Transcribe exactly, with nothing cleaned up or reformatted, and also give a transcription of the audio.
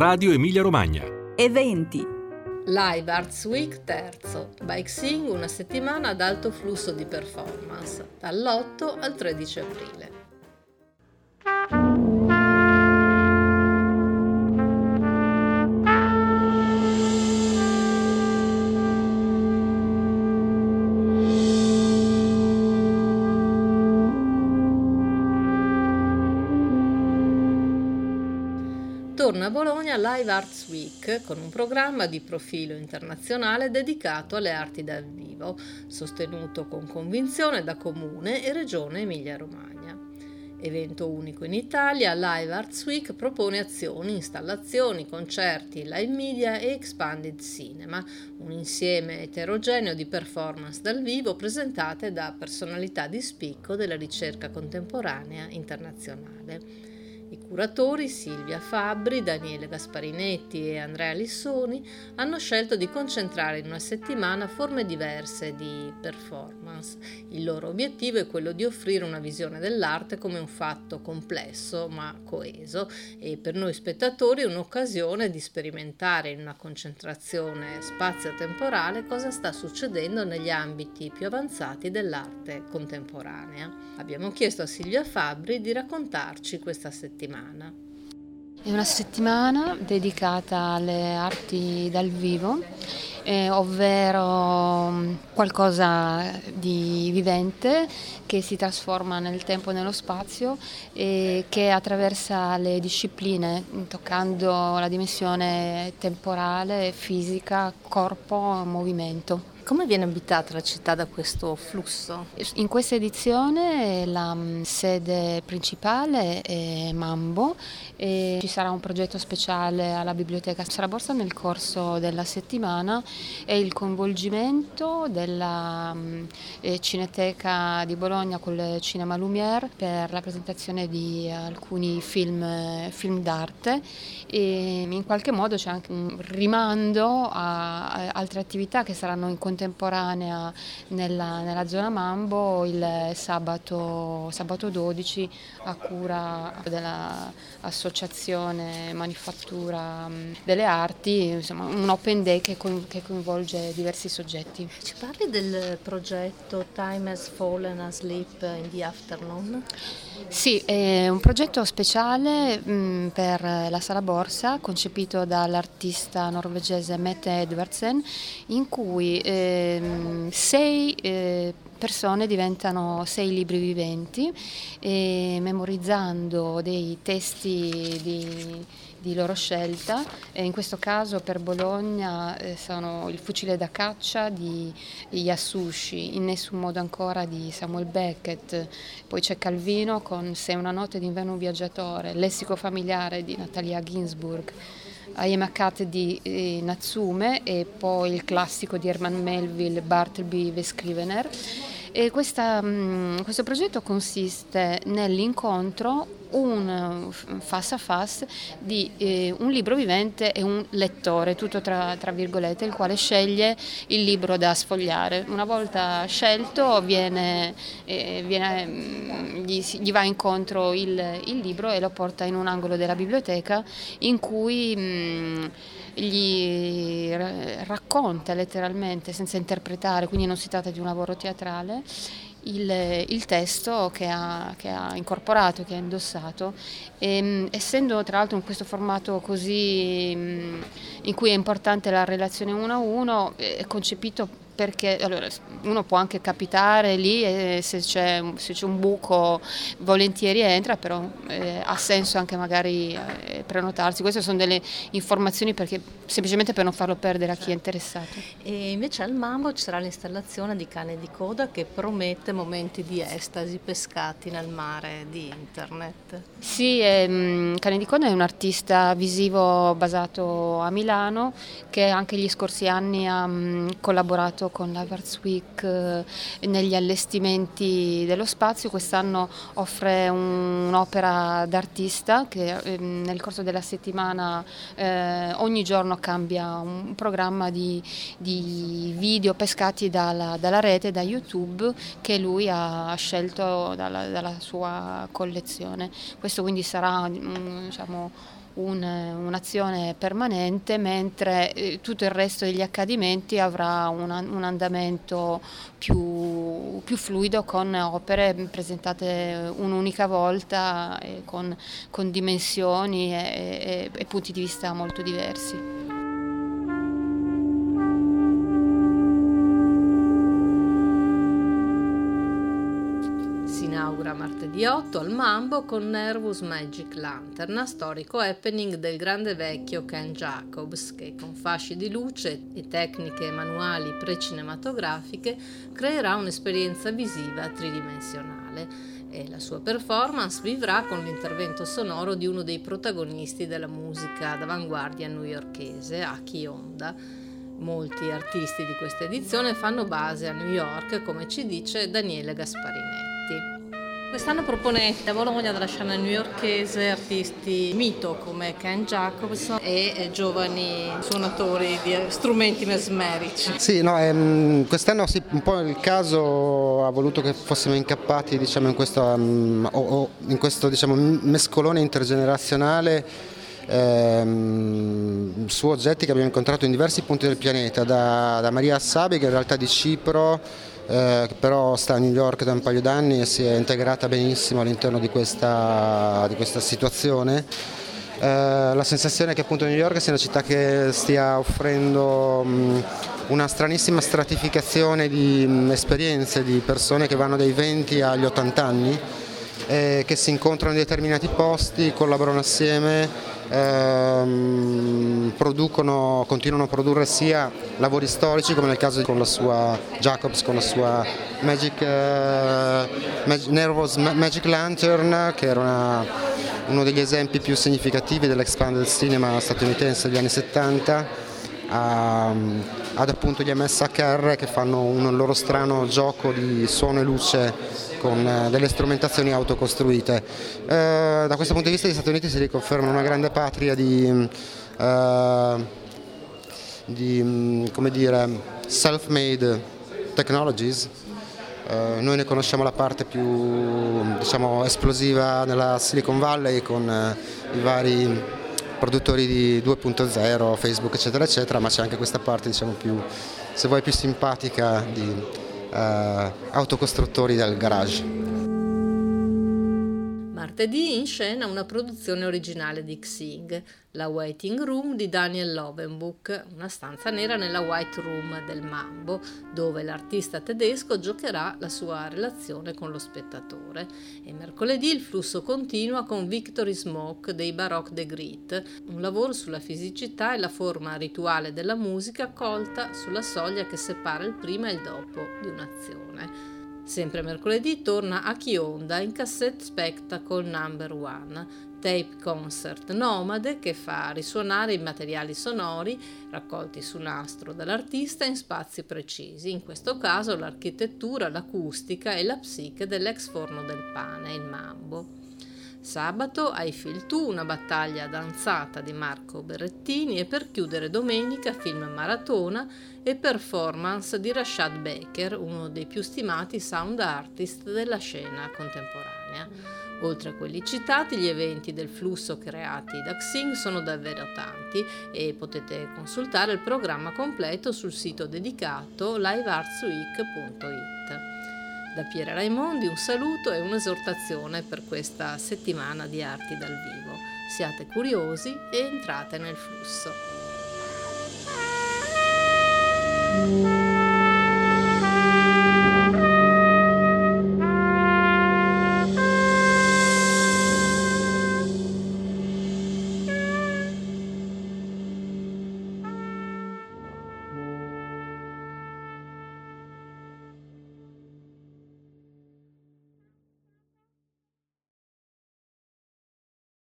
Radio Emilia Romagna. Eventi. Live Arts Week terzo. Bike Sing, una settimana ad alto flusso di performance, dall'otto al tredici aprile. Torna a Bologna Live Arts Week con un programma di profilo internazionale dedicato alle arti dal vivo, sostenuto con convinzione da Comune e Regione Emilia-Romagna. Evento unico in Italia, Live Arts Week propone azioni, installazioni, concerti, live media e expanded cinema, un insieme eterogeneo di performance dal vivo presentate da personalità di spicco della ricerca contemporanea internazionale. I curatori Silvia Fabbri, Daniele Gasparinetti e Andrea Lissoni hanno scelto di concentrare in una settimana forme diverse di performance. Il loro obiettivo è quello di offrire una visione dell'arte come un fatto complesso ma coeso e per noi spettatori un'occasione di sperimentare in una concentrazione spazio-temporale cosa sta succedendo negli ambiti più avanzati dell'arte contemporanea. Abbiamo chiesto a Silvia Fabbri di raccontarci questa settimana. È una settimana dedicata alle arti dal vivo, eh, ovvero qualcosa di vivente che si trasforma nel tempo e nello spazio e che attraversa le discipline, toccando la dimensione temporale, fisica, corpo, movimento. Come viene abitata la città da questo flusso? In questa edizione la sede principale è Mambo e ci sarà un progetto speciale alla Biblioteca Sala Borsa nel corso della settimana e il coinvolgimento della eh, Cineteca di Bologna col Cinema Lumière per la presentazione di alcuni film, film d'arte e in qualche modo c'è anche un rimando a, a altre attività che saranno in contemporanea nella, nella zona Mambo il sabato, sabato dodici a cura dell'Associazione Manifattura delle Arti, insomma un open day che, co- che coinvolge diversi soggetti. Ci parli del progetto Time Has Fallen Asleep in the Afternoon? Sì, è un progetto speciale mh, per la Sala Borsa concepito dall'artista norvegese Mette Edvardsen in cui eh, sei eh, persone diventano sei libri viventi eh, memorizzando dei testi di di loro scelta, e in questo caso per Bologna eh, sono Il fucile da caccia di Yasushi, In nessun modo ancora di Samuel Beckett, poi c'è Calvino con Se una notte d'inverno un viaggiatore, Lessico familiare di Natalia Ginsburg, I Am a Cat di eh, Natsume e poi il classico di Herman Melville, Bartleby the Scrivener. E questa, mh, questo progetto consiste nell'incontro un face a face di eh, un libro vivente e un lettore, tutto tra, tra virgolette, il quale sceglie il libro da sfogliare. Una volta scelto viene, eh, viene, gli, gli va incontro il, il libro e lo porta in un angolo della biblioteca in cui mh, gli racconta letteralmente, senza interpretare, quindi non si tratta di un lavoro teatrale, Il, il testo che ha, che ha incorporato, che ha indossato, e, essendo tra l'altro in questo formato così in cui è importante la relazione uno a uno, è concepito perché allora, uno può anche capitare lì e se c'è, se c'è un buco volentieri entra, però eh, ha senso anche magari eh, prenotarsi. Queste sono delle informazioni perché, semplicemente per non farlo perdere a chi è interessato. E invece al Mambo ci sarà l'installazione di Cane di coda che promette momenti di estasi pescati nel mare di internet. Sì, ehm, Cane di coda è un artista visivo basato a Milano che anche gli scorsi anni ha mh, collaborato con Live Arts Week eh, negli allestimenti dello spazio. Quest'anno offre un, un'opera d'artista che eh, nel corso della settimana eh, ogni giorno cambia un programma di, di video pescati dalla, dalla rete, da YouTube, che lui ha scelto dalla, dalla sua collezione. Questo quindi sarà diciamo un, un'azione permanente, mentre eh, tutto il resto degli accadimenti avrà un, un andamento più, più fluido, con opere presentate un'unica volta e con, con dimensioni e, e, e punti di vista molto diversi. Inaugura martedì otto al Mambo con Nervous Magic Lantern, storico happening del grande vecchio Ken Jacobs, che con fasci di luce e tecniche manuali precinematografiche creerà un'esperienza visiva tridimensionale, e la sua performance vivrà con l'intervento sonoro di uno dei protagonisti della musica d'avanguardia newyorkese, Aki Honda. Molti artisti di questa edizione fanno base a New York, come ci dice Daniele Gasparinetti. Quest'anno proponete a Bologna, dalla scena newyorkese, artisti mito come Ken Jacobs e giovani suonatori di strumenti mesmerici. Sì, no, ehm, quest'anno sì, un po' il caso ha voluto che fossimo incappati, diciamo, in questo, um, o, o, in questo diciamo, mescolone intergenerazionale ehm, su oggetti che abbiamo incontrato in diversi punti del pianeta, da, da Maria Assabi, che in realtà è di Cipro, Eh, che però sta a New York da un paio d'anni e si è integrata benissimo all'interno di questa, di questa situazione. Eh, la sensazione è che appunto New York sia una città che stia offrendo mh, una stranissima stratificazione di mh, esperienze, di persone che vanno dai venti agli ottanta anni, eh, che si incontrano in determinati posti, collaborano assieme, ehm, producono, continuano a produrre sia lavori storici, come nel caso con la sua Jacobs, con la sua Magic, eh, Mag- Nervous Magic Lantern, che era una, uno degli esempi più significativi dell'expanded cinema statunitense degli anni settanta, a, ad appunto gli M S H R, che fanno un loro strano gioco di suono e luce con delle strumentazioni autocostruite. Eh, da questo punto di vista gli Stati Uniti si riconfermano una grande patria di, eh, di come dire, self-made technologies. Eh, noi ne conosciamo la parte più, diciamo, esplosiva nella Silicon Valley, con eh, i vari produttori di due punto zero, Facebook eccetera eccetera, ma c'è anche questa parte, diciamo, più, se vuoi, più simpatica di Uh, autocostruttori del garage. Martedì in scena una produzione originale di Xing, La Waiting Room di Daniel Lovenbuch, una stanza nera nella White Room del Mambo, dove l'artista tedesco giocherà la sua relazione con lo spettatore. E mercoledì il flusso continua con Victory Smoke dei Baroque de Grit, un lavoro sulla fisicità e la forma rituale della musica colta sulla soglia che separa il prima e il dopo di un'azione. Sempre mercoledì torna Aki Honda in Cassette Spectacle number one, tape concert nomade che fa risuonare i materiali sonori raccolti su nastro dall'artista in spazi precisi, in questo caso l'architettura, l'acustica e la psiche dell'ex forno del pane, il Mambo. Sabato I Feel two, una battaglia danzata di Marco Berrettini, e per chiudere domenica film maratona e performance di Rashad Baker, uno dei più stimati sound artist della scena contemporanea. Oltre a quelli citati, gli eventi del flusso creati da Xing sono davvero tanti e potete consultare il programma completo sul sito dedicato live arts week punto it. Da Piera Raimondi un saluto e un'esortazione per questa settimana di arti dal vivo. Siate curiosi e entrate nel flusso.